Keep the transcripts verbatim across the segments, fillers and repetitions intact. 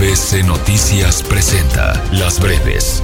A B C Noticias presenta Las Breves.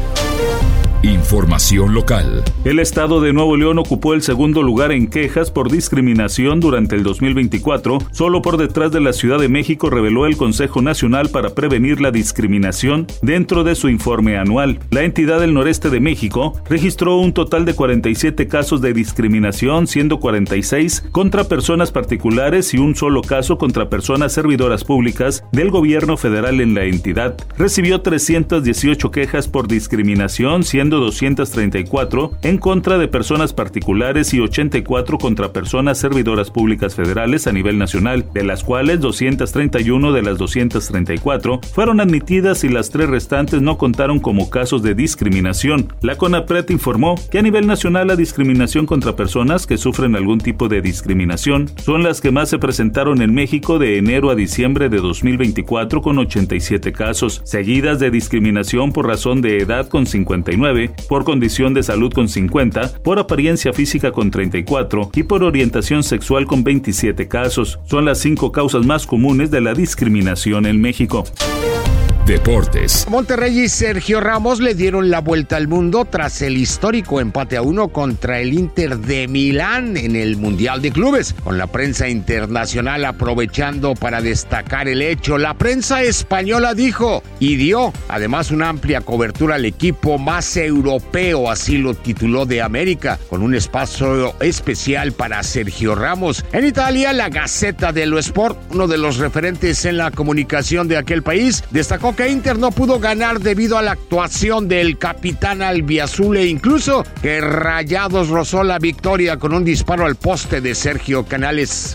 Información local. El estado de Nuevo León ocupó el segundo lugar en quejas por discriminación durante el dos mil veinticuatro, solo por detrás de la Ciudad de México, reveló el Consejo Nacional para Prevenir la Discriminación dentro de su informe anual. La entidad del noreste de México registró un total de cuarenta y siete casos de discriminación, siendo cuarenta y seis contra personas particulares y un solo caso contra personas servidoras públicas del gobierno federal en la entidad. Recibió trescientas dieciocho quejas por discriminación, siendo doscientas treinta y cuatro en contra de personas particulares y ochenta y cuatro contra personas servidoras públicas federales a nivel nacional, de las cuales doscientas treinta y uno de las doscientas treinta y cuatro fueron admitidas y las tres restantes no contaron como casos de discriminación. La CONAPRED informó que a nivel nacional la discriminación contra personas que sufren algún tipo de discriminación son las que más se presentaron en México de enero a diciembre de dos mil veinticuatro, con ochenta y siete casos, seguidas de discriminación por razón de edad con cincuenta y nueve, por condición de salud con cincuenta, por apariencia física con treinta y cuatro y por orientación sexual con veintisiete casos. Son las cinco causas más comunes de la discriminación en México. Deportes. Monterrey y Sergio Ramos le dieron la vuelta al mundo tras el histórico empate a uno contra el Inter de Milán en el Mundial de Clubes, con la prensa internacional aprovechando para destacar el hecho. La prensa española dijo y dio además una amplia cobertura al equipo más europeo, así lo tituló, de América, con un espacio especial para Sergio Ramos. En Italia, la Gazzetta dello Sport, uno de los referentes en la comunicación de aquel país, destacó que Inter no pudo ganar debido a la actuación del capitán albiazul e incluso que Rayados rozó la victoria con un disparo al poste de Sergio Canales.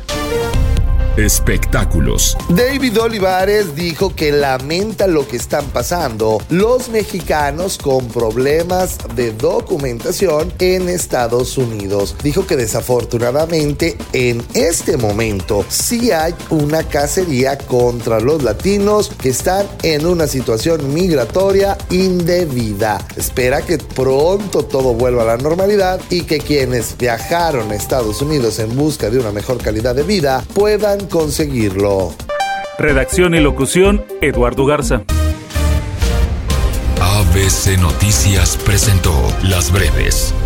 Espectáculos. David Olivares dijo que lamenta lo que están pasando los mexicanos con problemas de documentación en Estados Unidos. Dijo que desafortunadamente en este momento sí hay una cacería contra los latinos que están en una situación migratoria indebida. Espera que pronto todo vuelva a la normalidad y que quienes viajaron a Estados Unidos en busca de una mejor calidad de vida puedan conseguirlo. Redacción y locución, Eduardo Garza. A B C Noticias presentó Las Breves.